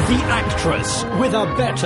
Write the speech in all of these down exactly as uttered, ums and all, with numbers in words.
The actress with a better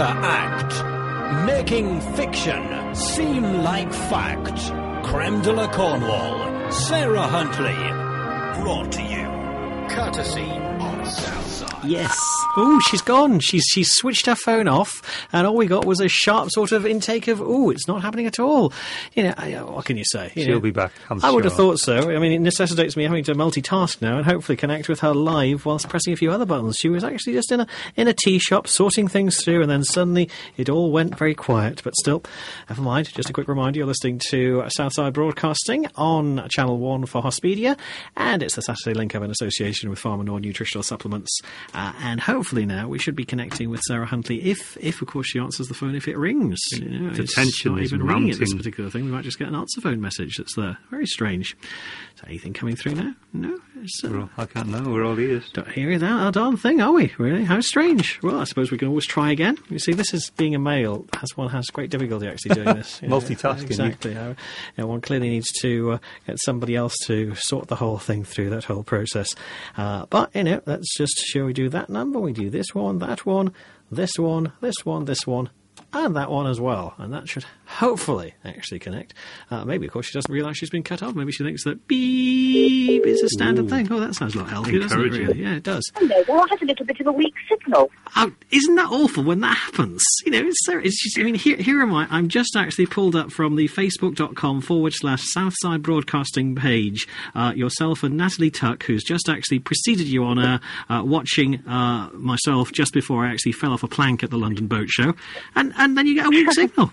act. Making fiction seem like fact. Creme de la Cornwall, Sarah Huntley. Brought to you, courtesy of Southside. Yes. Oh, she's gone. She's she's switched her phone off, and all we got was a sharp sort of intake of, oh, it's not happening at all. You know, I, what can you say? You She'll know, be back, I'm I would sure. have thought so. I mean, it necessitates me having to multitask now and hopefully connect with her live whilst pressing a few other buttons. She was actually just in a in a tea shop sorting things through, and then suddenly it all went very quiet. But still, never mind. Just a quick reminder, you're listening to Southside Broadcasting on Channel one for Hospedia, and it's the Saturday Link Up in association with Pharmanor Nutritional Supplements. Uh, and hopefully now we should be connecting with Sarah Huntley, if, if of course, she answers the phone if it rings. You know, the it's tension not is even ringing at this mounting. particular thing. We might just get an answer phone message that's there. Very strange. Is there anything coming through now? No? It's, uh, We're all- I can't know. We're all ears. don't hear that our darn thing, are we? Really? How strange. Well, I suppose we can always try again. You see, this is being a male, as one has great difficulty actually doing this. You know. Multitasking. Exactly. Uh, you know, one clearly needs to uh, get somebody else to sort the whole thing through, that whole process. Uh, but, you know, let's just, shall we do that number? We do this one, that one, this one, this one, this one, and that one as well. And that should hopefully actually connect. Uh, maybe, of course, she doesn't realise she's been cut off. Maybe she thinks that beep is a standard Ooh. thing. Oh, that sounds a lot healthier, doesn't it, Encouraging. really? Yeah, it does. Hello, well, I had a little bit of a weak signal. Oh, isn't that awful when that happens? You know, it's, so- it's just, I mean, here, here am I. I'm just actually pulled up from the facebook.com forward slash Southside Broadcasting page. Uh, yourself and Natalie Tuck, who's just actually preceded you on uh, uh, watching uh, myself just before I actually fell off a plank at the London Boat Show. And, and then you get a weak signal.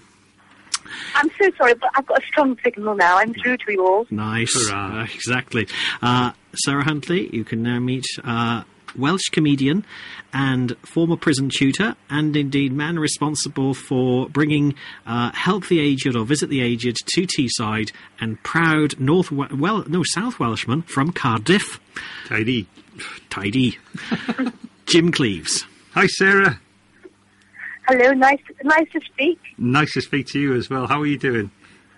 I'm so sorry, but I've got a strong signal now. I'm through to you all. Nice. Hurrah. Uh, exactly. Uh, Sarah Huntley, you can now meet uh, Welsh comedian and former prison tutor, and indeed man responsible for bringing uh, Help the Aged or Visit the Aged to Teesside, and proud North we- well no South Welshman from Cardiff. Tidy. Tidy. Jim Cleaves. Hi, Sarah. Hello, nice, nice to speak. Nice to speak to you as well. How are you doing?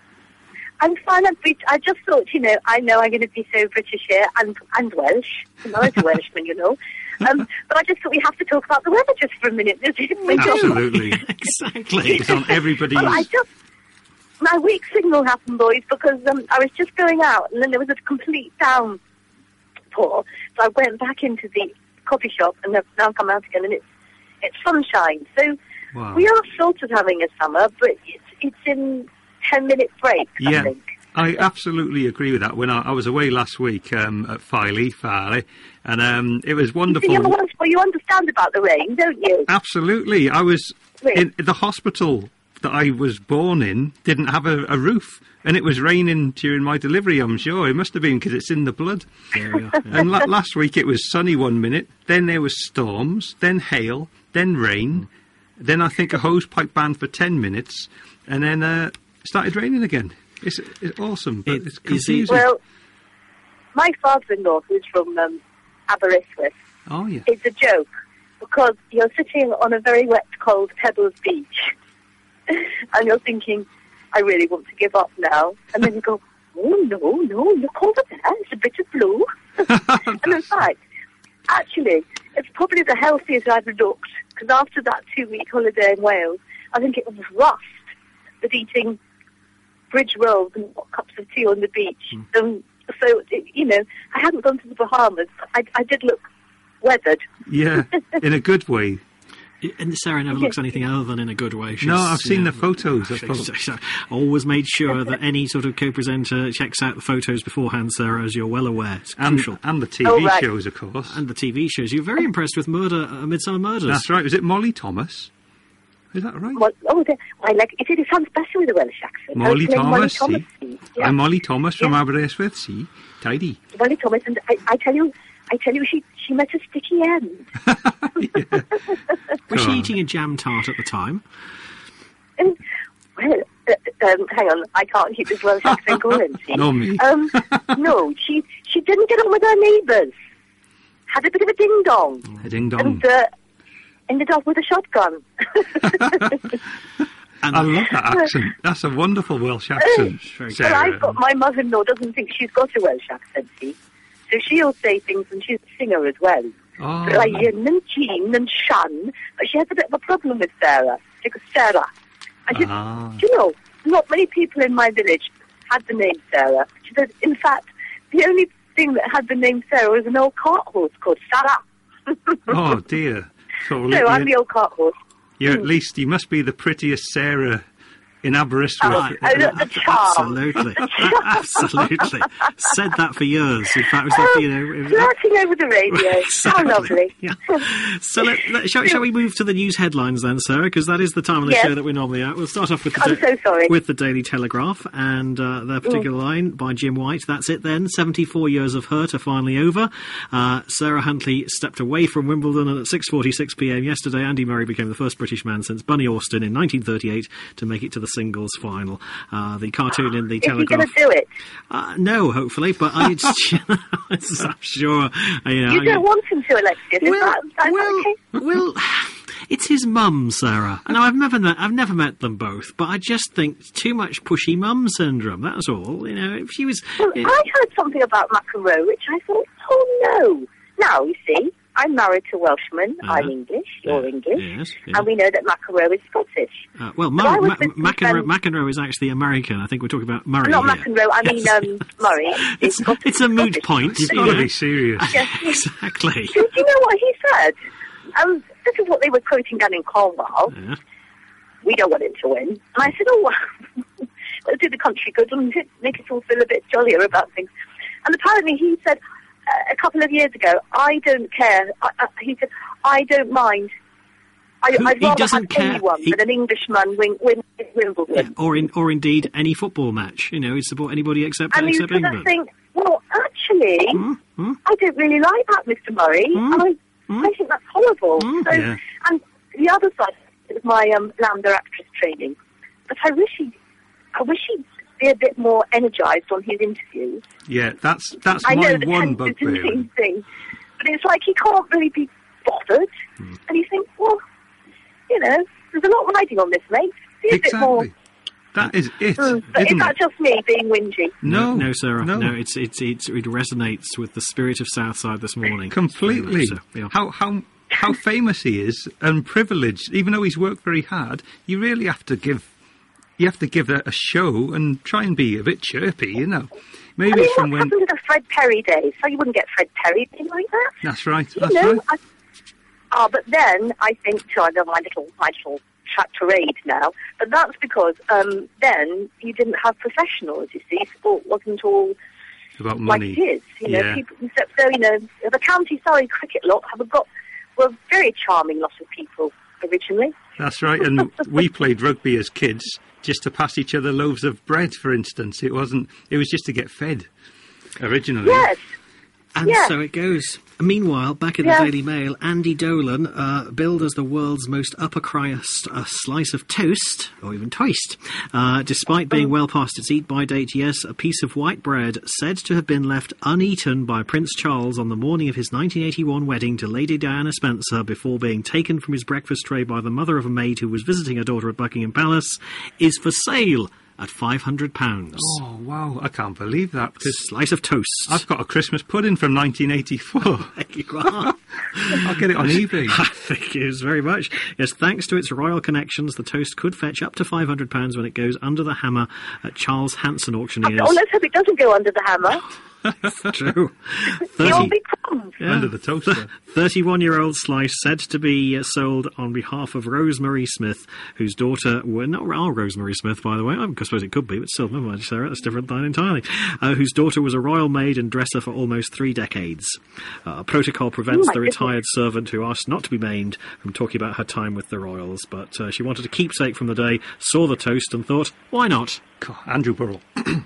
I'm fine. I'm, Brit- I just thought, you know, I know I'm going to be so British here and and Welsh. I'm not a Welshman, you know. Um, but I just thought we have to talk about the weather just for a minute. Absolutely. Exactly. It's on everybody's... Well, I just my weak signal happened, boys, because um, I was just going out and then there was a complete downpour. So I went back into the coffee shop and I've now come out again, and it's it's sunshine. So Wow. we are sort of having a summer, but it's it's in ten minute breaks, I Yeah, think. I absolutely agree with that. When I, I was away last week um, at Filey, Farley, and um, it was So wonderful. you, well, you understand about the rain, don't you? Absolutely. I was Right. in the hospital that I was born in didn't have a, a roof, and it was raining during my delivery, I'm sure. It must have been because it's in the blood. There we are. Yeah. And la- last week it was sunny one minute, then there was storms, then hail, then rain, then I think a hose pipe ban for ten minutes, and then uh, it started raining again. It's, it's awesome, but It- it's is it- confusing. Well, my father-in-law, who's from um, Aberystwyth, oh, yeah. it's a joke because you're sitting on a very wet, cold Pebbles beach and you're thinking, I really want to give up now. And then you go, oh, no, no, look over there, it's a bit of blue. And in fact, actually, it's probably the healthiest I've looked, because after that two-week holiday in Wales, I think it was rust with eating bridge rolls and hot cups of tea on the beach. Um, so, it, you know, I hadn't gone to the Bahamas. I, I did look weathered. Yeah, in a good way. And Sarah never looks anything other than in a good way. She's, No, I've seen yeah, the photos. I've she's- got- she's always made sure that any sort of co-presenter checks out the photos beforehand, Sarah, as you're well aware. It's And, crucial. and the T V Oh, right. shows, of course. And the T V shows. You're very impressed with Murder, uh, Midsummer Murders. That's right. Was it Molly Thomas? Is that right? Well, oh, the, I like it. It sounds better with a Welsh accent. I was Molly playing Thomas, Molly see? Thomas. Yeah. I'm Molly Thomas from Yeah. Aberystwyth, see? Tidy. Molly Thomas, and I, I tell you, I tell you, she she met a sticky end. Was she Go on. eating a jam tart at the time? And, well, uh, um, hang on, I can't keep this Welsh accent going. See? No, me. Um, no, she she didn't get on with her neighbours. Had a bit of a ding dong, A ding dong. and uh, ended up with a shotgun. And I love that accent. That's a wonderful Welsh accent, Very good. Well, Sarah. I've got, my mother-in-law doesn't think she's got a Welsh accent, see? So she'll say things, and she's a singer as well. Oh. Brian and Jean and Shan, but she has a bit of a problem with Sarah. She goes, Sarah. I said, Ah. do you know, not many people in my village had the name Sarah. She said, in fact, the only thing that had the name Sarah was an old cart horse called Sarah. Oh, dear. So, So I'm you, the old cart horse. you at least, you must be the prettiest Sarah in Aberystwyth. Oh, oh, look, the charm. Absolutely, absolutely. Said that for years. In fact, it was like, you know, it was, Flirting over the radio. How Exactly. lovely. Yeah. So let, let, shall, shall we move to the news headlines then, Sarah? Because that is the time of the Yes. show that we're normally at. We'll start off with the I'm so sorry. with the Daily Telegraph and uh, their particular line by Jim White. That's it then. seventy-four years of hurt are finally over. Uh, Sarah Huntley stepped away from Wimbledon, and at six forty-six p m yesterday, Andy Murray became the first British man since Bunny Austin in nineteen thirty-eight to make it to the singles final. Uh, the cartoon in the Is he Telegraph. going to do it? Uh, no, hopefully, but I, I'm sure. uh, You, know, You I- don't want him to, Alexia. Is well, that, is that well, okay? well, it's his mum, Sarah. Now I've never met, I've never met them both, but I just think too much pushy mum syndrome. That's all. You know, if she was, Well, you know, I heard something about McEnroe, which I thought, oh no. Now, you see, I'm married to a Welshman. Uh-huh. I'm English. You're Yeah. English. Yes, yeah. And we know that McEnroe is Scottish. uh, well, But I Mur- was Ma- with McEnroe, them- McEnroe is actually American. I think we're talking about Murray Not here. McEnroe, I mean um, Murray. It's, Scottish- it's a moot Scottish. point. You've you got to know. be serious. Yes. Exactly. Do, do you know what he said? Um, this is what they were quoting down in Cornwall. Yeah. We don't want him to win. And I said, oh, well, let's do the country good and make us all feel a bit jollier about things. And apparently he said uh, a couple of years ago, I don't care. I, I, he said, I don't mind. I, Who- I'd he rather doesn't have care. anyone He- than an Englishman win, win Wimbledon. Yeah, or in, or indeed any football match. You know, he'd support anybody except And you except sort of England. think, well, actually, Hmm? I don't really like that, Mister Murray. Hmm? I, I think that's horrible. Hmm? So, Yeah. And the other side is my um, Lambda actress training. But I wish he, I wish he'd be a bit more energised on his interviews. Yeah, that's that's I my know the one tense is the bugbear. main thing, but it's like he can't really be bothered. Hmm. And you think, well, you know, there's a lot riding on this, mate. Be a bit more. Exactly. That is it, Mm, but is isn't that it? just me being whingy? No, no, Sarah. no. No, it's, it's it's it resonates with the spirit of Southside this morning. Completely. Very much so, yeah. How how how famous he is and privileged. Even though he's worked very hard, you really have to give you have to give that a show and try and be a bit chirpy. You know, maybe I mean, it's from what when. happened to the Fred Perry days? So you wouldn't get Fred Perry being like that. That's right. You That's know, right. I, ah, but then I think, too, I know my little, my little tractorade now, but that's because um, then you didn't have professionals, you see. Sport wasn't all About like money. it is. You know, Yeah. people, so, so, you know, the County Surrey cricket lot have got, were a very charming lot of people originally. That's right. And we played rugby as kids just to pass each other loaves of bread, for instance. It wasn't. It was just to get fed originally. Yes. And Yeah. so it goes. Meanwhile, back in Yeah. the Daily Mail, Andy Dolan, uh, billed as the world's most upper crust uh, slice of toast, or even toast. Uh, despite being well past its eat-by date, yes, a piece of white bread said to have been left uneaten by Prince Charles on the morning of his nineteen eighty-one wedding to Lady Diana Spencer before being taken from his breakfast tray by the mother of a maid who was visiting her daughter at Buckingham Palace, is for sale at five hundred pounds. Oh wow! I can't believe that because Slice of toast. I've got a Christmas pudding from nineteen eighty-four. There you are. I'll get it on eBay. I think it is very much. Yes, thanks to its royal connections, the toast could fetch up to five hundred pounds when it goes under the hammer at Charles Hanson Auctioneers. Oh, let's hope it doesn't go under the hammer. True. The thirty, old big crumbs. Under the toaster. thirty-one-year-old slice said to be uh, sold on behalf of Rosemary Smith, whose daughter were not our Rosemary Smith, by the way. I suppose it could be, but still, never mind, Sarah. That's a different line entirely. Uh, whose daughter was a royal maid and dresser for almost three decades. Uh, protocol prevents Oh, my the goodness. retired servant who asked not to be named from talking about her time with the royals, but uh, she wanted a keepsake from the day, saw the toast, and thought, why not? God, Andrew Burrell.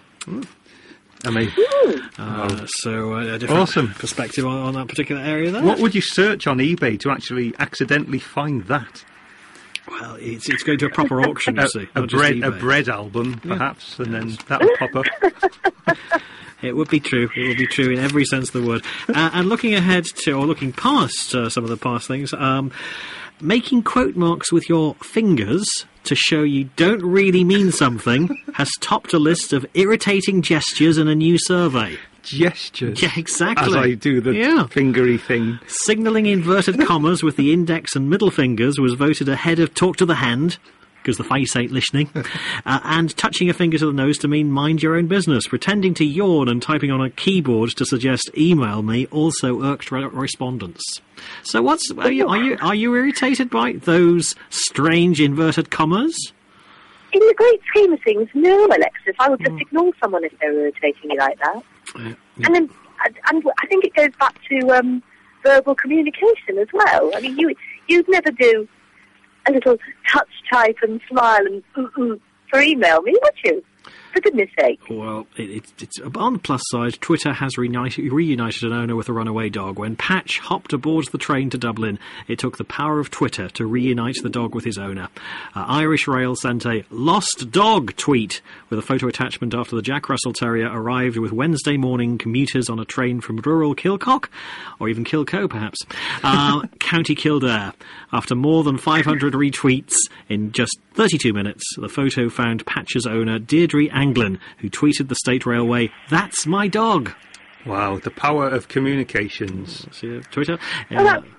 I mean, Uh, so uh, a different Awesome. perspective on, on that particular area there. what would you search on eBay to actually accidentally find that? Well, it's, it's going to a proper auction, you A, see. a not just bread, a eBay. bread album, perhaps, and then that'll pop up. It would be true. It would be true in every sense of the word. uh, and looking ahead to, or looking past uh, some of the past things, um, making quote marks with your fingers to show you don't really mean something has topped a list of irritating gestures in a new survey. gestures. Yeah, exactly. As I do the Yeah. fingery thing. Signalling inverted commas with the index and middle fingers was voted ahead of talk to the hand, because the face ain't listening, uh, and touching a finger to the nose to mean mind your own business. Pretending to yawn and typing on a keyboard to suggest email me also irked re- respondents. So what's are you, are you are you irritated by those strange inverted commas? In the great scheme of things, no, Alexis. I would just mm. ignore someone if they were irritating me like that. Uh, yeah. And then, and I think it goes back to um, verbal communication as well. I mean, you you'd never do a little touch type and smile and mm-mm for email me, would you? For goodness sake. Well, it, it, it's on the plus side. Twitter has reunited, reunited an owner with a runaway dog. When Patch hopped aboard the train to Dublin, it took the power of Twitter to reunite the dog with his owner. Uh, Irish Rail sent a lost dog tweet with a photo attachment after the Jack Russell Terrier arrived with Wednesday morning commuters on a train from rural Kilcock, or even Kilcoe perhaps, uh, County Kildare. After more than five hundred retweets in just thirty-two minutes, the photo found Patch's owner, Deirdre Anglin, who tweeted the State Railway, "That's my dog." Wow, the power of communications. See uh, Twitter. Uh, Oh, that-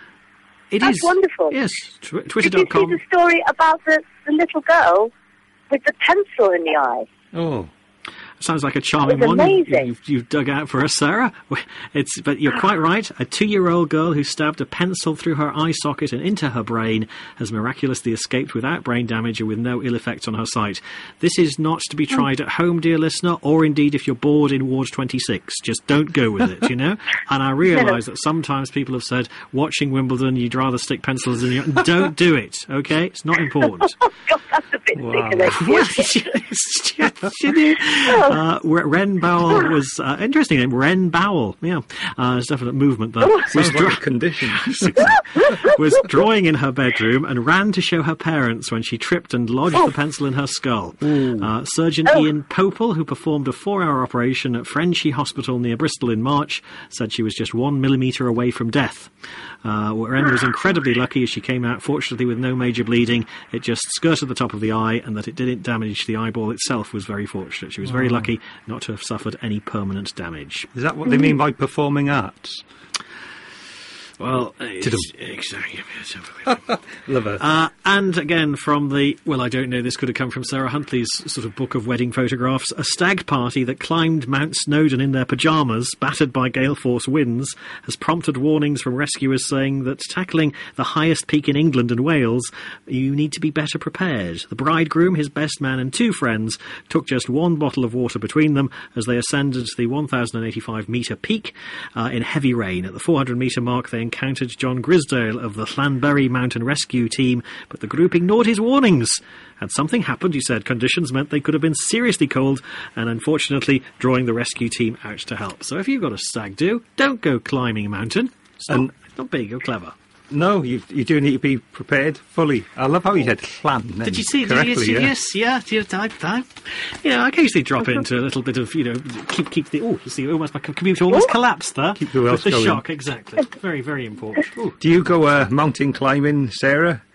it that's is wonderful. Yes, tw- Did twitter you dot see com. the story about the, the little girl with the pencil in the eye? Oh, Sounds like a charming That was one. amazing. You've, you've dug out for us, Sarah. It's, but you're quite right. A two-year-old girl who stabbed a pencil through her eye socket and into her brain has miraculously escaped without brain damage and with no ill effects on her sight. This is not to be tried at home, dear listener, or indeed if you're bored in Ward twenty-six. Just don't go with it, you know? And I realise that sometimes people have said, watching Wimbledon, you'd rather stick pencils in your... Don't do it, OK? It's not important. Oh, God, that's a bit Wow. sick, Alexis. Well, it's just, you know, uh, Ren Bowell was uh, interesting name. Ren Bowell, yeah, uh, there's definite movement there. Was, sounds dra- like a condition. was drawing in her bedroom and ran to show her parents when she tripped and lodged the pencil in her skull. Uh, surgeon Oh. Ian Popel, who performed a four-hour operation at Frenchy Hospital near Bristol in March, said she was just one millimetre away from death. Uh, Ren was incredibly lucky as she came out, fortunately, with no major bleeding. It just skirted the top of the eye, and that it didn't damage the eyeball itself was very fortunate. She was very lucky not to have suffered any permanent damage. Is that what they mean by performing arts? Well, them. exactly. Love it. Uh, and again, from the, well, I don't know, this could have come from Sarah Huntley's sort of book of wedding photographs. A stag party that climbed Mount Snowdon in their pyjamas, battered by gale force winds, has prompted warnings from rescuers saying that tackling the highest peak in England and Wales, you need to be better prepared. The bridegroom, his best man and two friends took just one bottle of water between them as they ascended to the one thousand eighty-five metre peak uh, in heavy rain. At the four hundred metre mark, they encountered John Grisdale of the Llanberry Mountain Rescue Team, but the group ignored his warnings. Had something happened, he said, conditions meant they could have been seriously cold and unfortunately drawing the rescue team out to help. So if you've got a stag do, don't go climbing a mountain. It's not, And- it's not big or clever. No, you you do need to be prepared fully. I love how you said "clan." then Did you see? Did you, correctly? yeah. yes, yeah. Yes, I, I, you know, I occasionally drop into a little bit of, you know, keep keep the. Oh, you see, almost my computer almost collapsed there. Keep the wheels with the going. shock, exactly. Very, very important. Ooh. Do you go uh, mountain climbing, Sarah?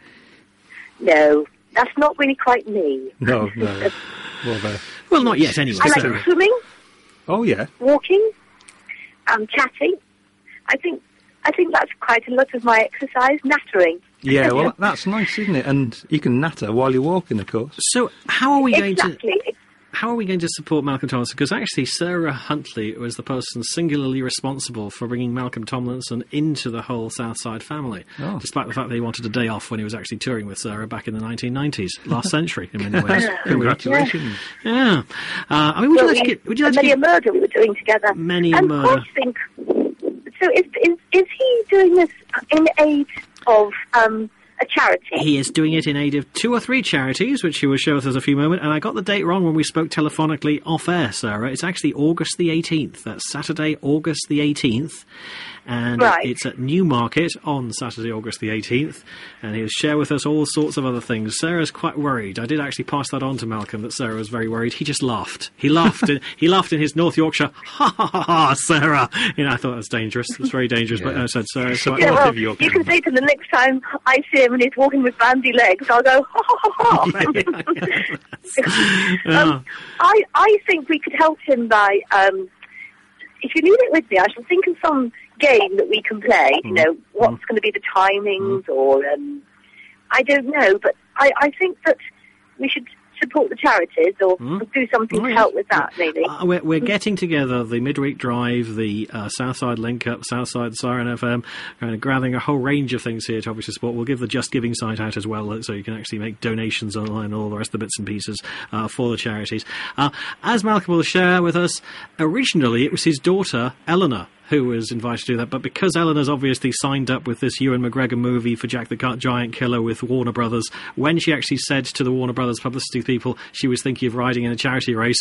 No, that's not really quite me. No, no. Well, uh, Well, not yet, anyway. I like Sarah. swimming, oh yeah. walking, um, chatting. I think I think that's quite a lot of my exercise. Nattering. Yeah, well, that's nice, isn't it? And you can natter while you're walking, of course. So, how are we going to? Exactly. How are we going to support Malcolm Tomlinson? Because actually, Sarah Huntley was the person singularly responsible for bringing Malcolm Tomlinson into the whole Southside family, Oh. despite the fact that he wanted a day off when he was actually touring with Sarah back in the nineteen nineties, last century in many ways. Congratulations. Yeah. Uh, I mean, would you Well, like to we- get? Would you like to Many a get? Murder we were doing together. Many a and Murder. I think. So is, is is he doing this in aid of um, a charity? He is doing it in aid of two or three charities, which he will show us in a few moments. And I got the date wrong when we spoke telephonically off air, Sarah. It's actually August the eighteenth. That's Saturday, August the eighteenth. And Right. it's at Newmarket on Saturday, August the eighteenth. And he'll share with us all sorts of other things. Sarah's quite worried. I did actually pass that on to Malcolm, that Sarah was very worried. He just laughed. He laughed. in, he laughed in his North Yorkshire, ha ha ha ha, Sarah. You know, I thought that was dangerous. It's very dangerous. But Yeah. I said, Sarah's So- quite Yeah, I'll well, give you you a can say to him the next time I see him and he's walking with bandy legs, I'll go, ha ha ha ha. Yeah. um, I, I think we could help him by um, if you leave it with me, I shall think of some game that we can play. You know, what's Mm. going to be the timings, or um, I don't know. But I, I think that we should support the charities, or Mm. do something Oh, to yeah. help with that, maybe. Uh, we're, we're getting together the Midweek Drive, the uh, Southside Link Up, Southside Siren F M, kind of grabbing a whole range of things here to obviously support. We'll give the Just Giving site out as well, so you can actually make donations online and all the rest of the bits and pieces uh, for the charities. Uh, as Malcolm will share with us, originally it was his daughter, Eleanor, who was invited to do that, but because Eleanor's obviously signed up with this Ewan McGregor movie for Jack the Giant Killer with Warner Brothers, when she actually said to the Warner Brothers publicity people she was thinking of riding in a charity race,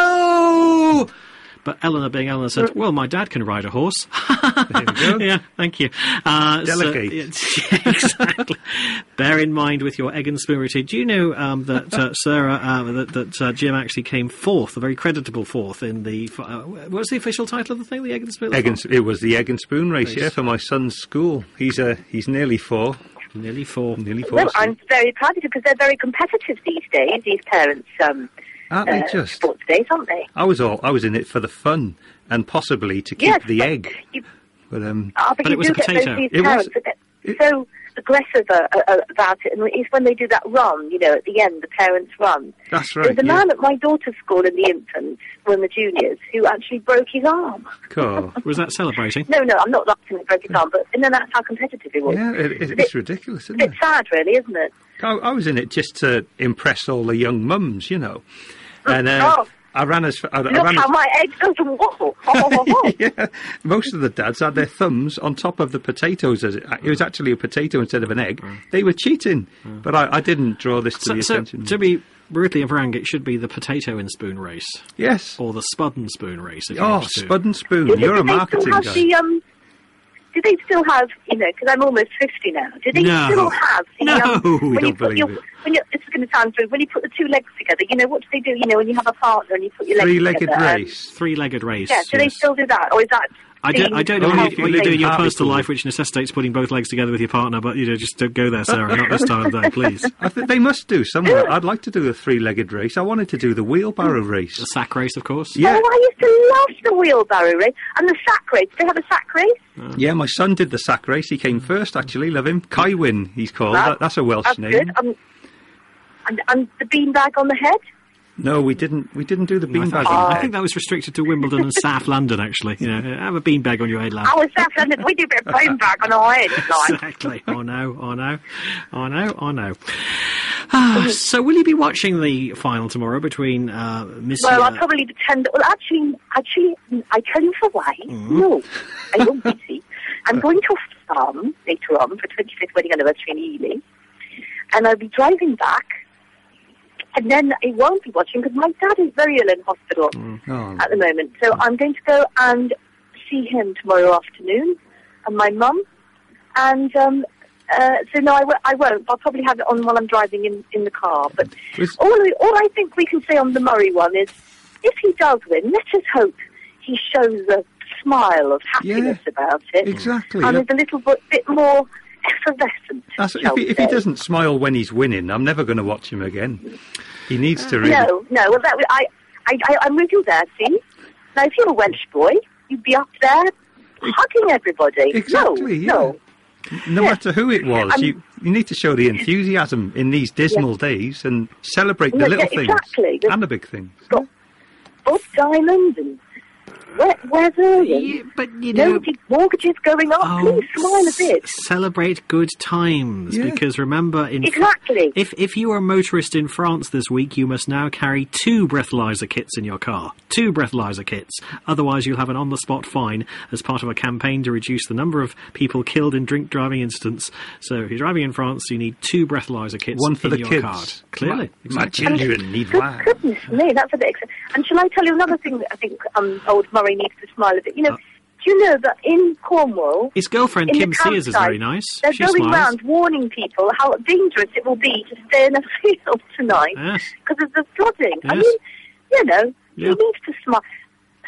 no! But Eleanor, being Eleanor, said, well, my dad can ride a horse. There we go. Yeah, thank you. Uh, Delegate. So, yeah, exactly. Bear in mind with your egg and spoon routine. Do you know um, that, uh, Sarah, uh, that, that uh, Jim actually came fourth, a very creditable fourth, in the... Uh, what was the official title of the thing, the egg and spoon? Egg and, it was the egg and spoon race, Race. yeah, for my son's school. He's uh, he's nearly four. Nearly four. Nearly four. Well, so- I'm very proud of you, because they're very competitive these days, these parents' um, Aren't they uh, just? sports days, aren't they? I was all I was in it for the fun and possibly to keep Yes, the but egg. You, But um, oh, but But you it was do a get potato. those, these It was- parents that it- get so aggressive uh, uh, about it, and it's when they do that run, you know, at the end, the parents run. that's right. There's a yeah. man at my daughter's school in the infants, or in the juniors, who actually broke his arm. Cool. Was that celebrating? No, no, I'm not laughing at broke his arm, but and then that's how competitive he was. Yeah, it, it, it's ridiculous, A isn't bit it? sad, really, isn't it? I, I was in it just to impress all the young mums, you know. And uh, Oh. I ran as I, I Look ran how as, my egg doesn't wobble. Ho, ho, ho, ho. yeah, most of the dads had their thumbs on top of the potatoes. As it, it was actually a potato instead of an egg. They were cheating, but I, I didn't draw this to So, the so attention. to be brutally frank, it should be the potato and spoon race, yes. or the spud and spoon race. If you Oh, want to. Spud and Spoon, Do they- you're a do they marketing still have guy. the, um, do they still have, you know, because I'm almost fifty now, do they No. still have the, No, um, we when you don't put believe your, it. when you, this is going to sound rude, when you put the two legs together, you know, what do they do, you know, when you have a partner and you put your legs Three-legged together? um, race. Three-legged race. Yeah, do they yes. still do that, or is that... I don't, I don't know Only what if you, you what you do live in your in personal Hartlepool. life, which necessitates putting both legs together with your partner, but, you know, just don't go there, Sarah, not this time of day, please. I think they must do somewhere. I'd like to do a three-legged race. I wanted to do the wheelbarrow race. The sack race, of course. Yeah. Oh, I used to love the wheelbarrow race, and the sack race. Do they have a sack race? Yeah, my son did the sack race. He came first, actually. Love him. Kywin, he's called. That- That, that's a Welsh That's name. good. Um, and, and the beanbag on the head? No, we didn't. We didn't do the I, beanbag. think, Oh. I think that was restricted to Wimbledon and South London, actually. You know, have a beanbag on your head, lad. I was definitely, we do a bit of beanbag on our heads, like. Exactly. Oh no, oh no, oh no, oh no. Ah, so will you be watching the final tomorrow between uh, Miss... Well, I'll probably pretend. Well, actually, actually, I tell you for why. Mm-hmm. No, I won't be. See, I'm going to a farm later on for twenty-fifth wedding anniversary in Ely, and I'll be driving back, and then I won't be watching because my dad is very ill in hospital Oh, at the moment. So I'm going to go and see him tomorrow afternoon, and my mum, and um, uh, so no, I, w- I won't. I'll probably have it on while I'm driving in, in the car. But Was- all we, all I think we can say on the Murray one is, if he does win, let us hope he shows a smile of happiness Yeah, about it, exactly, and yeah. is a little bit, bit more effervescent. That's, if, shall he, we if he say. doesn't smile when he's winning, I'm never going to watch him again. He needs to really... No, no. Well, that I, I, I, I'm with you there. See, now if you're a Welsh boy, you'd be up there hugging everybody. Exactly, no, yeah. no. No Yeah. matter who it was, Um, you, you need to show the enthusiasm in these dismal days and celebrate the Yeah, little yeah, things exactly. The- and the big things. Got Bob Diamond and wet weather and Yeah, but, you know... no mortgages going up. Oh, Please smile a bit. c- celebrate good times, Yeah. because remember, in Fr- Exactly. if if you are a motorist in France this week, you must now carry two breathalyzer kits in your car. Two breathalyzer kits. Otherwise, you'll have an on-the-spot fine as part of a campaign to reduce the number of people killed in drink driving incidents. So, if you're driving in France, you need two breathalyzer kits One for in the your kids. card. Clearly, My, my children need Good wine. goodness me, that's a bit exciting. And shall I tell you another thing that I think um, old Murray needs to smile a bit? You know, Uh. do you know that in Cornwall, His girlfriend in Kim the Sears is campsite, very nice. they're She going smiles. round warning people how dangerous it will be to stay in a field tonight Yes. because of the flooding. I Yes. mean, you know, Yeah. he needs to smile.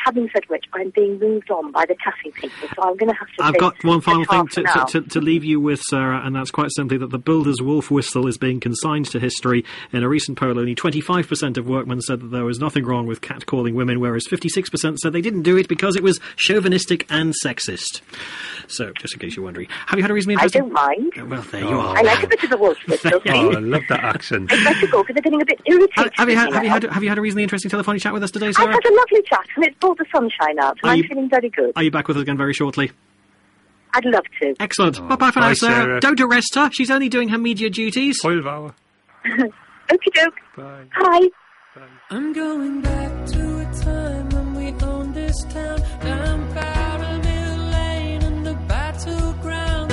having said which, I'm being moved on by the cafe people, so I'm going to have to I've say got one final thing guitar to, for now. to, to, to leave you with, Sarah, and that's quite simply that the builder's wolf whistle is being consigned to history. In a recent poll, only twenty-five percent of workmen said that there was nothing wrong with catcalling women, whereas fifty-six percent said they didn't do it because it was chauvinistic and sexist. So, just in case you're wondering. Have you had a reasonably I interesting... don't mind. Well, there you Oh. are. I like a bit of a wolf whistle, Oh, I please. love that accent. I'd like to go because they're getting a bit irritated. Have, have you had with me have you now. had have you had a reasonably interesting telephonic chat with us today, I've Sarah? had a lovely chat, and it's brought the sunshine out, and Are I'm you- feeling very good. Are you back with us again very shortly? I'd love to. Excellent. Oh, Bye bye for now, bye, Sarah. Sarah. Don't arrest her. She's only doing her media duties. Twelve hour. Okie doke. Bye. Hi. I'm going back to a time when we owned this town, down Barrel Mill Lane and the battleground.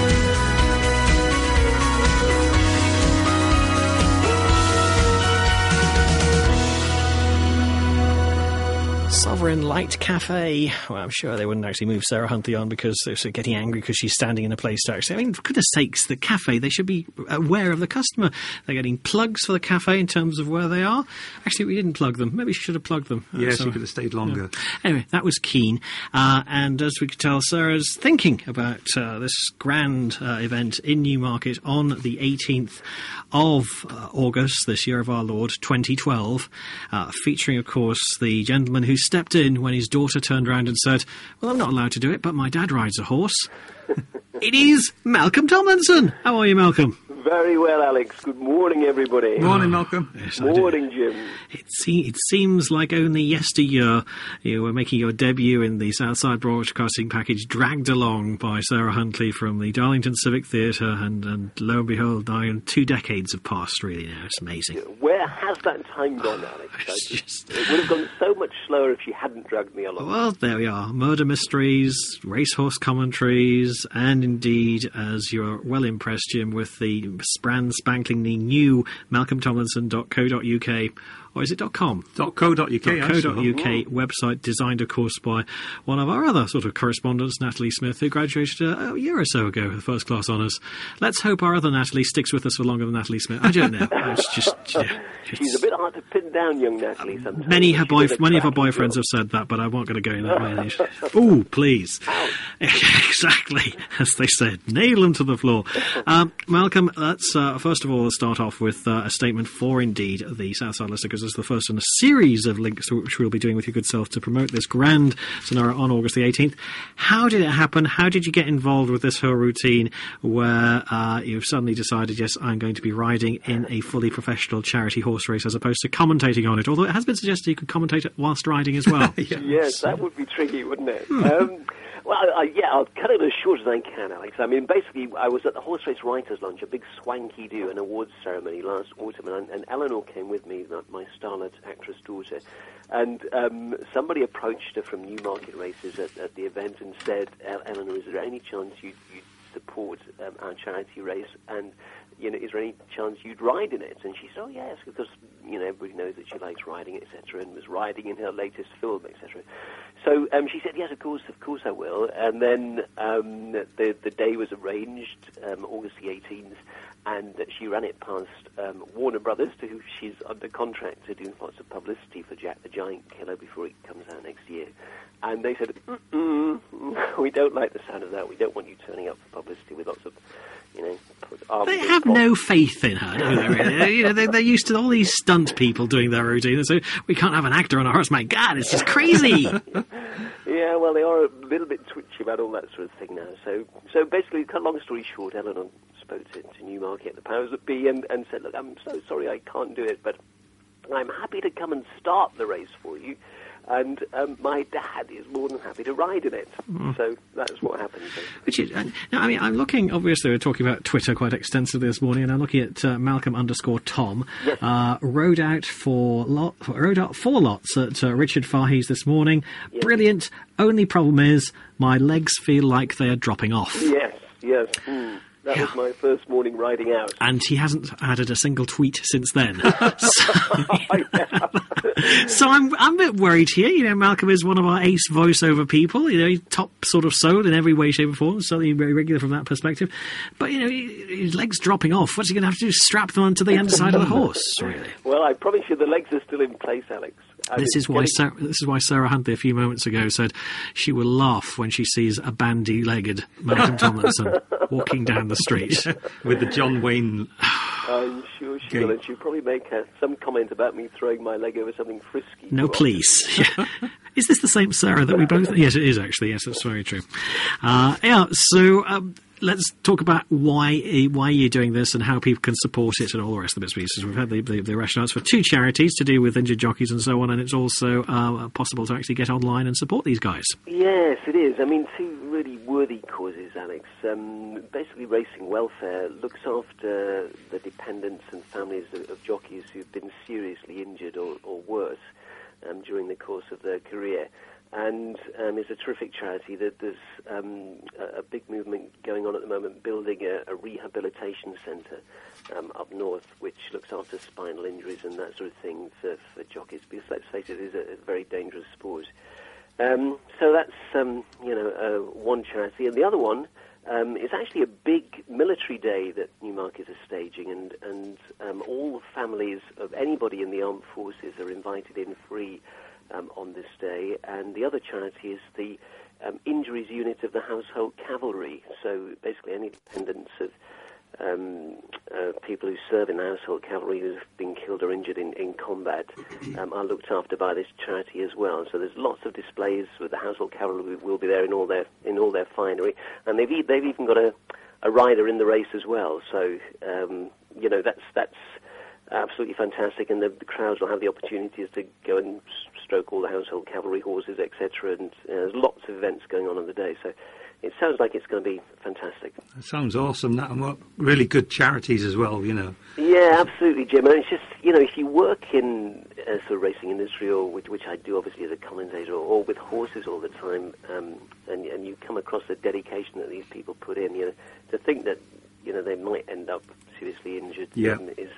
Sovereign Light Cafe. Well, I'm sure they wouldn't actually move Sarah Huntley on because they're sort of getting angry because she's standing in a place to actually... I mean, for goodness sakes, the cafe, they should be aware of the customer. They're getting plugs for the cafe in terms of where they are. Actually, we didn't plug them. Maybe she should have plugged them. Uh, Yes, so- you could have stayed longer. Anyway, that was keen. Uh, and as we could tell, Sarah's thinking about uh, this grand uh, event in Newmarket on the eighteenth of uh, August, this year of our Lord, twenty twelve, uh, featuring, of course, the gentleman who stepped in when his daughter turned around and said, well, I'm not allowed to do it, but my dad rides a horse. It is Malcolm Tomlinson. How are you, Malcolm? Very well, Alex. Good morning, everybody. Morning, Malcolm. Yes, I do. Morning, Jim. It, se- it seems like only yesteryear you were making your debut in the Southside Broadcasting package, dragged along by Sarah Huntley from the Darlington Civic Theatre, and, and lo and behold, now two decades have passed, really, now. It's amazing. Where has that time gone, Alex? I It's just- just- It would have gone so much slower if you hadn't dragged me along. Well, there we are. Murder mysteries, racehorse commentaries, and indeed, as you're well impressed, Jim, with the brand spanklingly new malcolm tomlinson dot co dot uk. Or is it .com? .co.uk. .co.uk website designed, of course, by one of our other sort of correspondents, Natalie Smith, who graduated uh, a year or so ago with first class honours. Let's hope our other Natalie sticks with us for longer than Natalie Smith. I don't know. It's just, yeah, She's a it's- bit hard to pin down, young Natalie, sometimes. Many, her She's boy, a many of her cracking boyfriends girl. have said that, but I won't going to go in that way. Ooh, please. Exactly, as they said. Nail them to the floor. Um, Malcolm, let's uh, first of all start off with uh, a statement for, indeed, the Southside Listener, because it's the first in a series of links which we'll be doing with your good self to promote this grand scenario on August the eighteenth. How did it happen? How did you get involved with this whole routine where uh, you've suddenly decided, yes, I'm going to be riding in a fully professional charity horse race as opposed to commentating on it? Although it has been suggested you could commentate it whilst riding as well. Yes, that would be tricky, wouldn't it? um, well, I, I, yeah, I'll cut it as short as I can, Alex. I mean, basically, I was at the Horse Race Writers' Lunch, a big swanky do, an awards ceremony last autumn, and, and Eleanor came with me, my starlet actress daughter, and um, somebody approached her from Newmarket Races at, at the event and said, Eleanor, is there any chance you'd, you'd support um, our charity race, and you know, is there any chance you'd ride in it? And she said, oh, yes, because, you know, everybody knows that she likes riding, et cetera, and was riding in her latest film, et cetera. So um, she said, yes, of course, of course I will. And then um, the, the day was arranged, um, August the eighteenth, and she ran it past um, Warner Brothers, to who she's under contract to do lots of publicity for Jack the Giant Killer before it comes out next year. And they said, Mm-mm, we don't like the sound of that. We don't want you turning up for publicity with lots of, you know... They have no faith in her, do they, really? You know, they, they're used to all these stunt people doing their routine, and so we can't have an actor on a horse. My God, it's just crazy! Yeah, well, they are a little bit twitchy about all that sort of thing now. So, so basically, cut a long story short, Eleanor spoke to, to Newmarket, the powers that be, and, and said, look, I'm so sorry I can't do it, but I'm happy to come and start the race for you. And um, my dad is more than happy to ride in it. Mm. So that's what happened. Which is, uh, now, I mean, I'm looking, obviously, we're talking about Twitter quite extensively this morning, and I'm looking at uh, Malcolm underscore Tom. Yes. Uh, rode out for lot, rode out four lots at uh, Richard Fahey's this morning. Yes. Brilliant. Only problem is, my legs feel like they are dropping off. Yes, yes. Mm. That Yeah. was my first morning riding out. And he hasn't added a single tweet since then. so, so I'm I'm a bit worried here. You know, Malcolm is one of our ace voiceover people. You know, he's top sort of soul in every way, shape, or form. Certainly very regular from that perspective. But you know, his legs dropping off. What's he going to have to do? Strap them onto the underside of the horse? Really? Well, I promise you, the legs are still in place, Alex. I This was is why gonna- Sarah, this is why Sarah Huntley a few moments ago said she will laugh when she sees a bandy-legged Malcolm Tomlinson walking down the street. with the John Wayne. I'm sure she Okay. will, and she'll probably make uh, some comment about me throwing my leg over something frisky. No, too please. Yeah. Is this the same Sarah that we both... Yes, it is, actually. Yes, that's very true. Uh, yeah, so um, let's talk about why why you're doing this and how people can support it and all the rest of the bits and pieces. We've had the, the, the rationales for two charities to do with injured jockeys and so on, and it's also uh, possible to actually get online and support these guys. Yes, it is. I mean, two really worthy causes, Alex. Um, basically, Racing Welfare looks after the dependents and families of, of jockeys who've been seriously injured or, or worse um, during the course of their career. And um, it's a terrific charity. That there's um, a, a big movement going on at the moment, building a, a rehabilitation centre um, up north, which looks after spinal injuries and that sort of thing for, for jockeys. Because let's face it, it is a, a very dangerous sport. Um, so that's um, you know uh, one charity, and the other one um, is actually a big military day that Newmarket is staging, and and um, all families of anybody in the armed forces are invited in free um, on this day. And the other charity is the um, injuries unit of the Household Cavalry. So basically, any dependents of Um, uh, people who serve in the Household Cavalry who've been killed or injured in, in combat um, are looked after by this charity as well. So there's lots of displays with the Household Cavalry will be there in all their in all their finery, and they've e- they've even got a, a rider in the race as well. So um, you know that's that's absolutely fantastic, and the, the crowds will have the opportunities to go and s- stroke all the Household Cavalry horses, et cetera. And uh, there's lots of events going on on the day. So it sounds like it's going to be fantastic. That sounds awesome. That and what really good charities as well. You know. Yeah, absolutely, Jim. And it's just, you know, if you work in a sort of racing industry, or which, which I do obviously as a commentator, or, or with horses all the time, um, and, and you come across the dedication that these people put in, you know, to think that, you know, they might end up seriously injured Yeah. um, is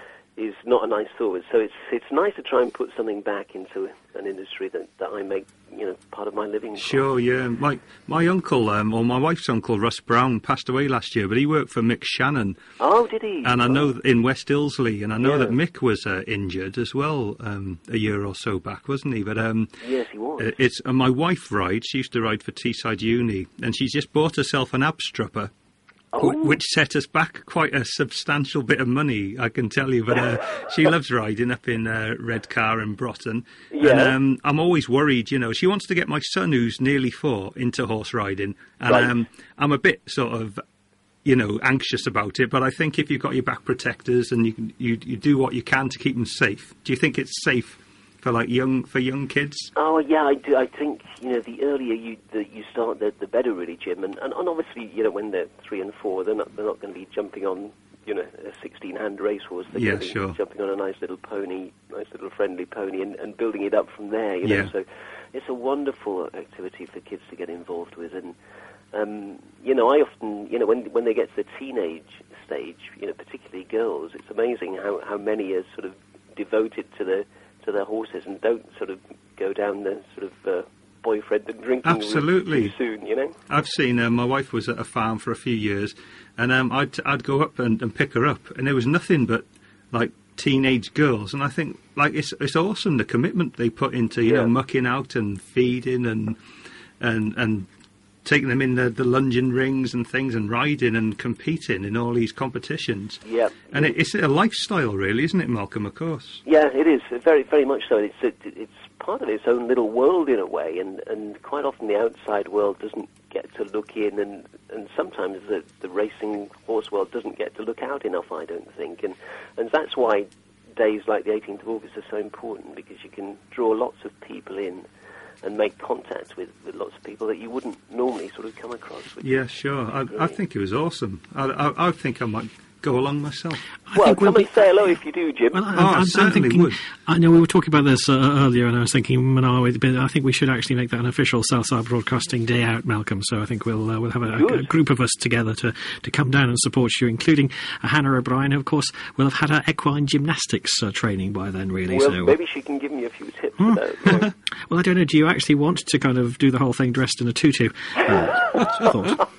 is not a nice thought. So it's it's nice to try and put something back into an industry that, that I make, you know, part of my living. Sure, yeah. My my uncle, um, or my wife's uncle, Russ Brown, passed away last year, but he worked for Mick Shannon. Oh, did he? And I know th- in West Ilsley, and I know Yeah. that Mick was uh, injured as well um, a year or so back, wasn't he? But um, Yes, he was. uh, it's uh, my wife rides. She used to ride for Teesside Uni, and she's just bought herself an abstrupper. Oh. wh- Which set us back quite a substantial bit of money, I can tell you. But uh, she loves riding up in uh, Redcar and Broughton. Yeah. And um, I'm always worried, you know. She wants to get my son, who's nearly four, into horse riding. And Right. um, I'm a bit sort of, you know, anxious about it. But I think if you've got your back protectors and you, can, you, you do what you can to keep them safe, do you think it's safe for, like, young for young kids? Oh yeah, I do. I think, you know, the earlier you the, you start, the, the better, really, Jim. And, and and obviously, you know, when they're three and four, they're not they're not going to be jumping on, you know, a sixteen-hand racehorse. They're Yeah, going to be sure. jumping on a nice little pony, nice little friendly pony, and, and building it up from there. You know, Yeah. so it's a wonderful activity for kids to get involved with. And um, you know, I often, you know, when when they get to the teenage stage, you know, particularly girls, it's amazing how how many are sort of devoted to the to their horses and don't sort of go down the sort of uh, boyfriend and drinking route Absolutely. too soon, you know? I've seen, uh, my wife was at a farm for a few years, and um, I'd, I'd go up and, and pick her up, and there was nothing but, like, teenage girls, and I think, like, it's it's awesome, the commitment they put into, you Yeah. know, mucking out and feeding and and and taking them in the, the lunging rings and things and riding and competing in all these competitions. Yeah. And it, it's a lifestyle, really, isn't it, Malcolm, of course? Yeah, it is, very very much so. It's it, it's part of its own little world in a way, and, and quite often the outside world doesn't get to look in, and, and sometimes the, the racing horse world doesn't get to look out enough, I don't think. And, and that's why days like the eighteenth of August are so important, because you can draw lots of people in and make contact with, with lots of people that you wouldn't normally sort of come across. Which Yeah, sure. I, I think it was awesome. I, I, I think I might go along myself. I well, think we'll come be- and say hello if you do, Jim. Well, I, Oh, I'm, I I'm certainly thinking. would. I know we were talking about this uh, earlier, and I was thinking, no, it- but I think we should actually make that an official Southside Broadcasting Day Out, Malcolm. So I think we'll uh, we'll have a, a, a Good. group of us together to, to come down and support you, including uh, Hannah O'Brien, who of course will have had her equine gymnastics uh, training by then. Really, well, so uh, maybe she can give me a few tips about you know. well, I don't know. Do you actually want to kind of do the whole thing dressed in a tutu? Uh, that's what I thought.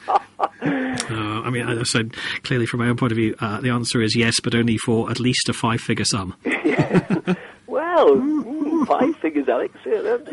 Uh, I mean, as I said, clearly from my own point of view, uh, the answer is yes, but only for at least a five-figure sum. Well, mm, five figures, Alex. Yeah, that,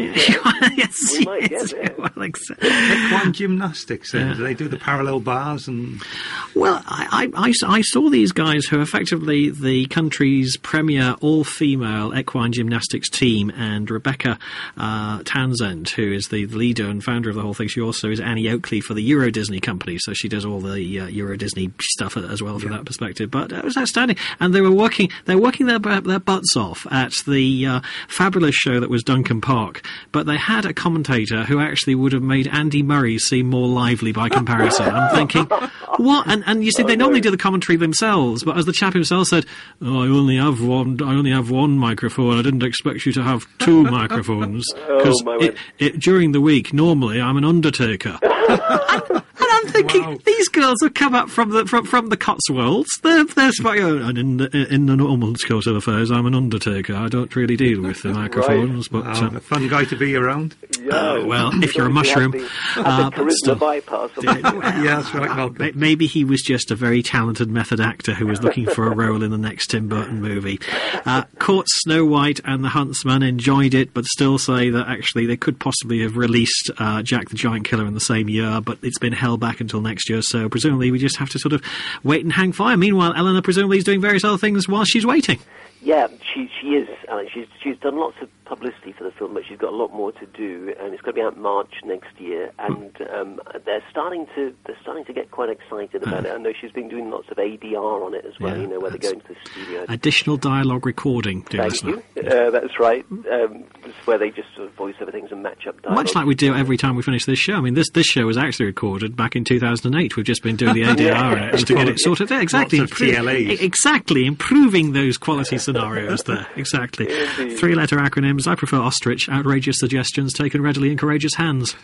yes, we might yes, get there. well, exa- Equine gymnastics, then. Do they do the parallel bars and... Well, I, I, I, I saw these guys who are effectively the country's premier all-female equine gymnastics team, and Rebecca uh, Townsend, who is the leader and founder of the whole thing. She also is Annie Oakley for the Euro Disney company, so she does all the uh, Euro Disney stuff as well from Yeah. that perspective. But it was outstanding, and they were working. They were working their their butts off at the uh, fabulous show that was Duncan Park. But they had a commentator who actually would have made Andy Murray seem more lively by comparison. I'm thinking, what? And and you see, they normally do the commentary themselves, but as the chap himself said, "Oh, I only have one. I only have one microphone. I didn't expect you to have two microphones because my it, word. it, during the week, normally I'm an undertaker." and, and I'm thinking, Wow. these girls have come up from the from, from the Cotswolds. They're they're sp- and in the, in the normal course of affairs, I'm an undertaker. I don't really deal with the microphones, but. Wow, uh, a fun guy to be around. Yeah. Uh, well, if you're a Have mushroom, the, uh, have the but still. charisma bypass. Or something. Yeah, that's right, Malcolm. May- Maybe he was just a very talented method actor who was looking for a role in the next Tim Burton movie. Uh, caught Snow White and the Huntsman, enjoyed it, but still say that actually they could possibly have released uh, Jack the Giant Killer in the same year, but it's been held back until next year, so presumably we just have to sort of wait and hang fire. Meanwhile, Eleanor presumably is doing various other things while she's waiting. Yeah, she she is. Alex. She's she's done lots of publicity for the film, but she's got a lot more to do, and it's going to be out March next year. And um, they're starting to they're starting to get quite excited about it. I know she's been doing lots of A D R on it as well. Yeah, you know, where they that's- go into the studio. Additional dialogue recording, dear Thank listener. you. Uh, that's right. Um, it's where they just sort of voice over things and match up dialogue. Much like we do every time we finish this show. I mean, this this show was actually recorded back in two thousand eight. We've just been doing the A D R on it just to get it sorted out. Exactly. Lots of T L As. E- Exactly. Improving those quality scenarios there. Exactly. Indeed. Three-letter acronyms. I prefer ostrich. Outrageous suggestions taken readily in courageous hands.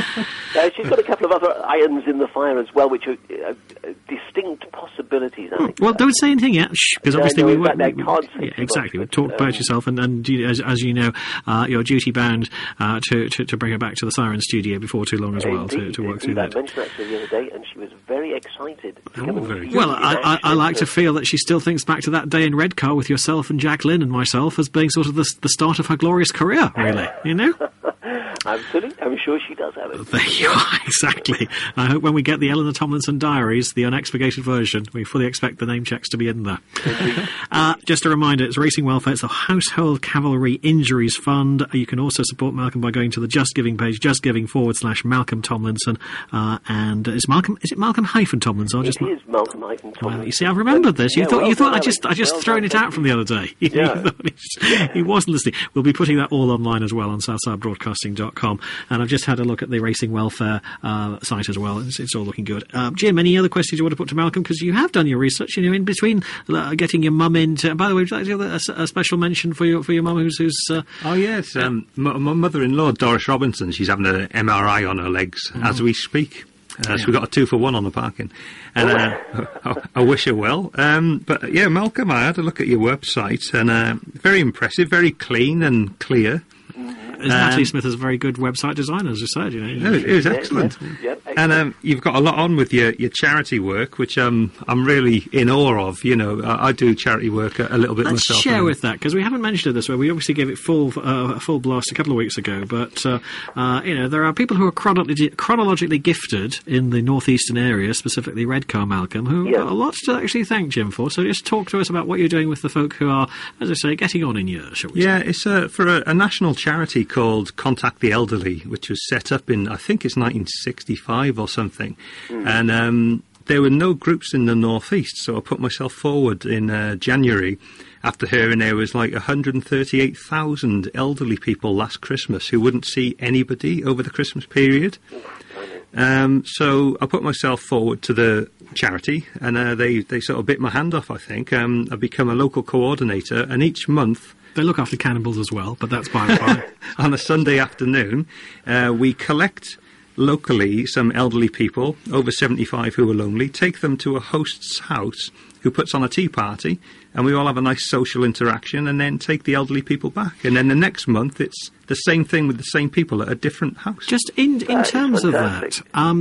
Uh, she's got a couple of other irons in the fire as well, which are uh, uh, distinct possibilities, Alex. Well, don't say anything yet, because No, obviously no, we in won't. fact, I we- can't say yeah, too exactly. much, We've talked but, about um, yourself, and, and you- as, as you know, uh, you're duty bound uh, to, to to bring her back to the Siren Studio before too long as well to, Indeed, to work indeed. through I that. mentioned that to her the other day, and she was very excited. to come and very see good. Well, you I, in I, I action. like to feel that she still thinks back to that day in Redcar with yourself and Jack Lynn and myself as being sort of the, the start of her glorious career, really, you know? Absolutely, I'm sure she does have it. There you are, exactly. I hope when we get the Eleanor Tomlinson Diaries, the unexpurgated version, we fully expect the name checks to be in there. uh, just a reminder, it's Racing Welfare, it's the Household Cavalry Injuries Fund. You can also support Malcolm by going to the Just Giving page, justgiving forward slash Malcolm Tomlinson. Uh, and is Malcolm, is it Malcolm hyphen Tomlinson? Or just It is Malcolm Hyden Well, Tomlinson. you see, I've remembered this. You Yeah, thought well you thought done, I just I Alex. just Well thrown done, it out thank from the other day. You Yeah. thought he, he wasn't listening. We'll be putting that all online as well on southside broadcasting dot com. And I've just had a look at the Racing Welfare uh, site as well. It's, it's all looking good. Uh, Jim, any other questions you want to put to Malcolm? Because you have done your research. You know, in between uh, getting your mum into. And by the way, would you like to give a, a special mention for your for your mum who's who's. Uh, Oh, yes. Um, my, my mother-in-law, Doris Robinson, she's having an M R I on her legs as we speak. Uh, So we got a two for one on the parking. And uh, I, I wish her well. Um, but, uh, yeah, Malcolm, I had a look at your website, and uh, very impressive, very clean and clear. Natalie Smith is a very good website designer, as you said. You know, No, it was excellent. yeah, yeah, And excellent. um, you've got a lot on with your, your charity work, which um, I'm really in awe of. You know, I, I do charity work a, a little bit Let's myself. share and- with that, because we haven't mentioned it this way. We obviously gave it full uh, a full blast a couple of weeks ago, but uh, uh, you know there are people who are chronolo- chronologically gifted in the northeastern area, specifically Redcar, Malcolm, who Yeah. have got a lot to actually thank Jim for. So just talk to us about what you're doing with the folk who are, as I say, getting on in years, shall we say? Yeah, it's uh, for a, a national charity called Contact the Elderly, which was set up in, I think it's nineteen sixty-five or something. And um, there were no groups in the northeast, so I put myself forward in uh, January after hearing there was like one hundred thirty-eight thousand elderly people last Christmas who wouldn't see anybody over the Christmas period. Um, so I put myself forward to the charity, and uh, they, they sort of bit my hand off, I think. Um, I've become a local coordinator, and each month They look after cannibals as well, but that's by the by. on a Sunday afternoon, uh, we collect locally some elderly people over seventy-five who are lonely, take them to a host's house who puts on a tea party, and we all have a nice social interaction, and then take the elderly people back. And then the next month, it's the same thing with the same people at a different house. Just in in That is terms of that, fantastic. um,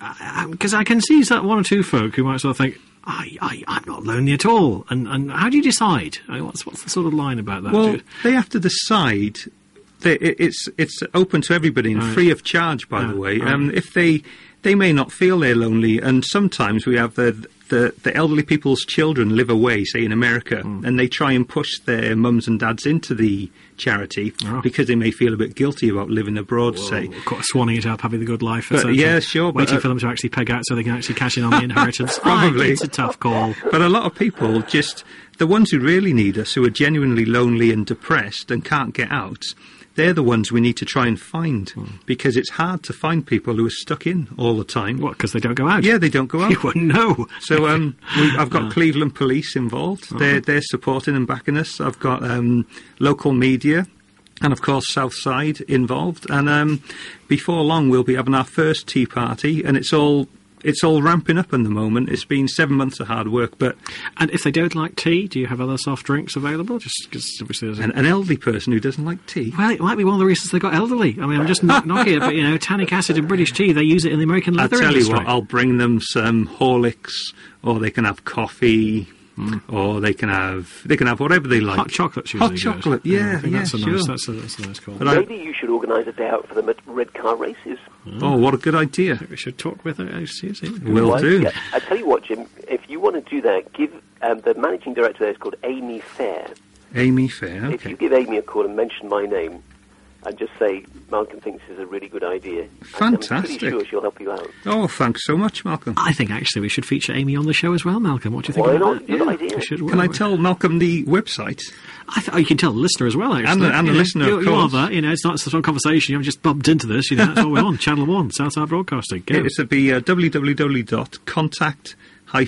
because I can see that one or two folk who might sort of think, I, I, I'm not lonely at all. And, and how do you decide? I mean, what's, what's the sort of line about that? Well, Jude? they have to decide. They, it, it's it's open to everybody and Right. free of charge, by Yeah, the way. right. Um, if they they may not feel they're lonely, and sometimes we have the the, the elderly people's children live away, say in America, Hmm. and they try and push their mums and dads into the charity Oh. because they may feel a bit guilty about living abroad, say. Quite swanning it up, having the good life, But, et cetera. yeah, sure, but, Waiting uh, for them to actually peg out so they can actually cash in on the inheritance. Probably. Ah, it's a tough call. But a lot of people just, the ones who really need us, who are genuinely lonely and depressed and can't get out, they're the ones we need to try and find, because it's hard to find people who are stuck in all the time. What, because they don't go out? Yeah, they don't go out. You wouldn't know. So um, we, I've got Cleveland Police involved. They're they're supporting and backing us. I've got um, local media, and of course Southside involved. And um, before long, we'll be having our first tea party, and it's all it's all ramping up at the moment. It's been seven months of hard work, but And if they don't like tea, do you have other soft drinks available? Just because obviously there's a... an, an elderly person who doesn't like tea. Well, it might be one of the reasons they got elderly. I mean, I'm just not knocking it, but, you know, tannic acid in British tea, they use it in the American I'll leather tell industry. you what, I'll bring them some Horlicks, or they can have coffee, or they can have they can have whatever they like. Hot chocolate's Hot usually good. chocolate, yeah, I think yeah, that's a sure. nice, that's a, that's a nice call. But I- Maybe you should organise a day out for them at Red Car Races. Oh, what a good idea! We should talk with her. Oh, see, see. Will Why- do. Yeah. I tell you what, Jim, if you want to do that, give um, the managing director there is called Amy Fair. Amy Fair. If you Okay. give Amy a call and mention my name, and just say Malcolm thinks this is a really good idea, I'm Fantastic. pretty sure she'll help you out. Oh, thanks so much, Malcolm. I think actually we should feature Amy on the show as well, Malcolm. What do you think Why about not? that? Good Yeah, idea. we should- Can I well, tell Malcolm the website? I th- oh, you can tell the listener as well, actually. And the- and the You know, listener, you, of you are course. there, you know, it's not some conversation. You've just bumped into this. You know, that's what we're on. Channel one, Southside Broadcasting. Go. It's to be uh, w w w dot contact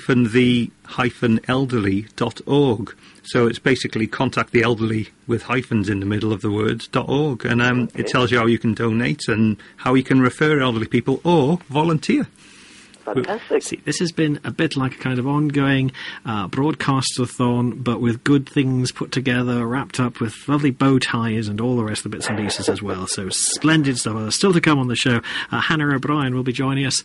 the elderly dot org. So it's basically contact the elderly with hyphens in the middle of the words dot org, and um, it tells you how you can donate and how you can refer elderly people or volunteer. Fantastic. See, this has been a bit like a kind of ongoing uh, broadcastathon, but with good things put together, wrapped up with lovely bow ties and all the rest of the bits and pieces as well. So splendid stuff. Uh, still to come on the show. Uh, Hannah O'Brien will be joining us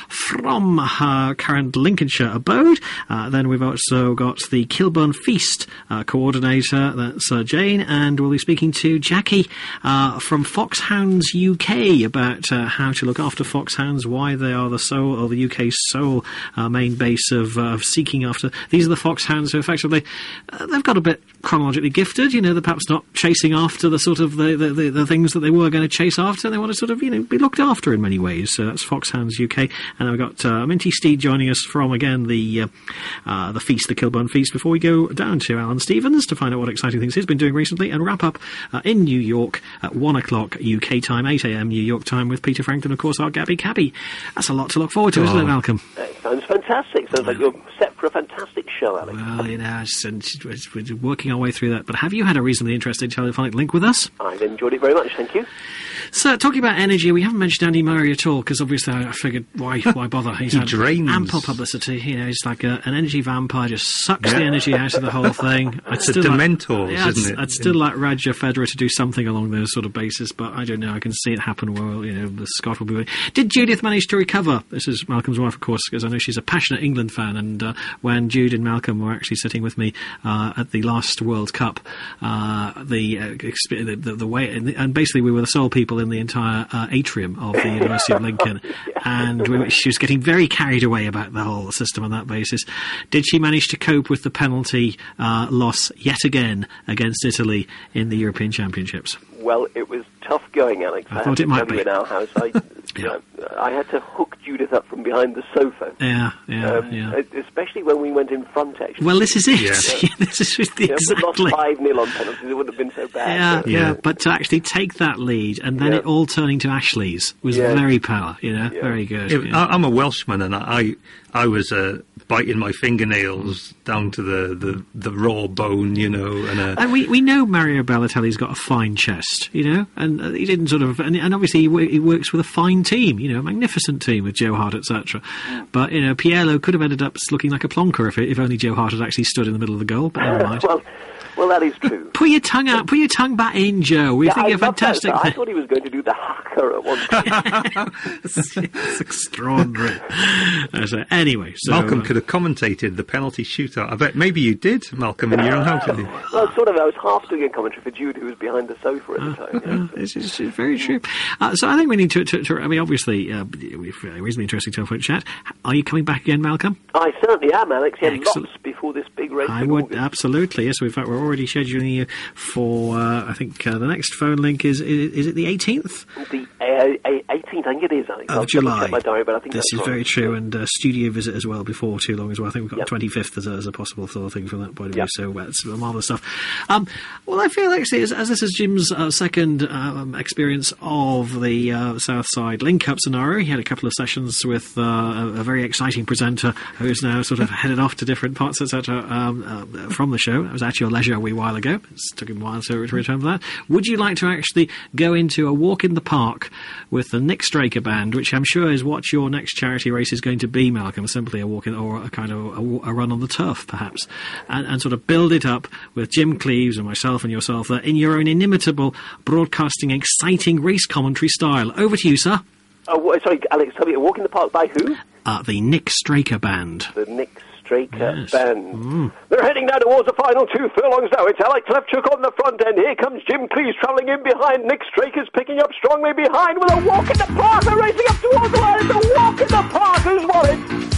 from her current Lincolnshire abode. Uh, then we've also got the Kilburn Feast uh, coordinator, that's uh, Jane, and we'll be speaking to Jackie uh, from Foxhounds U K about uh, how to look after foxhounds, why they are the sole, or the U K's sole uh, main base of, uh, of seeking after. These are the foxhounds who effectively, uh, they've got a bit chronologically gifted, you know, they're perhaps not chasing after the sort of the, the, the, the things that they were going to chase after, they want to sort of, you know, be looked after in many ways. So that's Foxhounds U K. And we've got uh, Minty Steed joining us from, again, the uh, uh, the feast, the Kilburn Feast, before we go down to Alan Stevens to find out what exciting things he's been doing recently, and wrap up uh, in New York at one o'clock U K time, eight a.m. New York time, with Peter Frankton, of course, our Gabby Cabby. That's a lot to look forward to, isn't it, Malcolm? That sounds fantastic. Sounds like you're set for a fantastic show, Alex. Well, you know, it's, it's, we're working our way through that. But have you had a reasonably interesting telephonic link with us? I've enjoyed it very much, thank you. So, talking about energy, we haven't mentioned Andy Murray at all, because obviously I figured, why why bother? He's He had drains. ample publicity. You know, he's like a, an energy vampire, just sucks the energy out of the whole thing. I'd It's a still Dementors, like, yeah, isn't I'd, it? I'd still like Roger Federer to do something along those sort of bases, but I don't know. I can see it happen well, you know, the Scott will be winning. Did Judith manage to recover? This is Malcolm's wife, of course, because I know she's a passionate England fan, and uh, when Jude and Malcolm were actually sitting with me uh, at the last World Cup, uh, the, uh, exp- the, the the way, and, the, and basically we were the sole people in the entire uh, atrium of the University of Lincoln, and we, she was getting very carried away about the whole system on that basis. Did she manage to cope with the penalty uh, loss yet again against Italy in the European Championships? Well, it was tough going, Alex. I I, thought have it to might tell be. you in our house, I, Yeah. I had to hook Judith up from behind the sofa. Yeah, yeah, Um, yeah. Especially when we went in front, actually. Well, this is it. Yeah. This is the, Yeah, if we exactly. lost five nil on penalties, it wouldn't have been so bad. Yeah, but- yeah, Yeah. but to actually take that lead and then Yeah. it all turning to Ashley's was Yeah. very power, you know, Yeah. very good. It- yeah. I, I'm a Welshman, and I I was uh, biting my fingernails down to the, the, the raw bone, you know. And uh, And we, we know Mario Balotelli's got a fine chest, you know, and uh, he didn't sort of, and, and obviously he, wo- he works with a fine team, you know, a magnificent team with Joe Hart, et cetera. But, you know, Piello could have ended up looking like a plonker if, if only Joe Hart had actually stood in the middle of the goal, but never mind. well, well, that is true. Put your tongue out, put your tongue back in, Joe. We Yeah, think I you're thought that- fantastic. I thought he was going to do the hack. Striker at one point. it's, it's extraordinary. Uh, so anyway, so, Malcolm uh, could have commentated the penalty shootout. I bet maybe you did, Malcolm, in your own house, didn't you? Well, sort of. I was half doing a commentary for Jude, who was behind the sofa at the time. Uh, Yeah. it's, it's, it's very true. Uh, so I think we need to, to, to I mean, obviously, uh, we've uh, reasonably interesting telephone chat. Are you coming back again, Malcolm? I certainly am, Alex. Yeah, Excellent. lots before this big race. I in would August. absolutely, yes. In fact, we're already scheduling you for. Uh, I think uh, the next phone link is is, is it the eighteenth The uh, eighteenth, I think it is, Alex. I'll of July? double check my diary, but I think This that's is right. very true, and uh, studio visit as well before too long as well. I think we've got Yep. the twenty-fifth as a, as a possible sort of thing from that point of view. Yep. So uh, it's marvellous stuff. Um, well, I feel actually, as, as this is Jim's uh, second um, experience of the uh, South Side link-up scenario, he had a couple of sessions with uh, a, a very exciting presenter who's now sort of headed off to different parts, et cetera, um, uh, from the show. It was at your leisure a wee while ago. It took him a while to, to return from that. Would you like to actually go into a walk in the park with the Nick Straker Band, which I'm sure is what your next charity race is going to be, Malcolm, simply a walk in, or a kind of a, a run on the turf, perhaps, and, and sort of build it up with Jim Cleves and myself and yourself there in your own inimitable broadcasting, exciting race commentary style. Over to you, sir. Oh, wha- sorry, Alex, tell me, a walk in the park by who? Uh, the Nick Straker Band. The Nick Straker Yes. Band. Mm. They're heading now towards the final two furlongs now. It's Alex Lefchuk on the front end. Here comes Jim Cleese travelling in behind. Nick Straker's picking up strongly behind with a walk in the park. They're racing up towards the line. It's a walk in the park who's won it.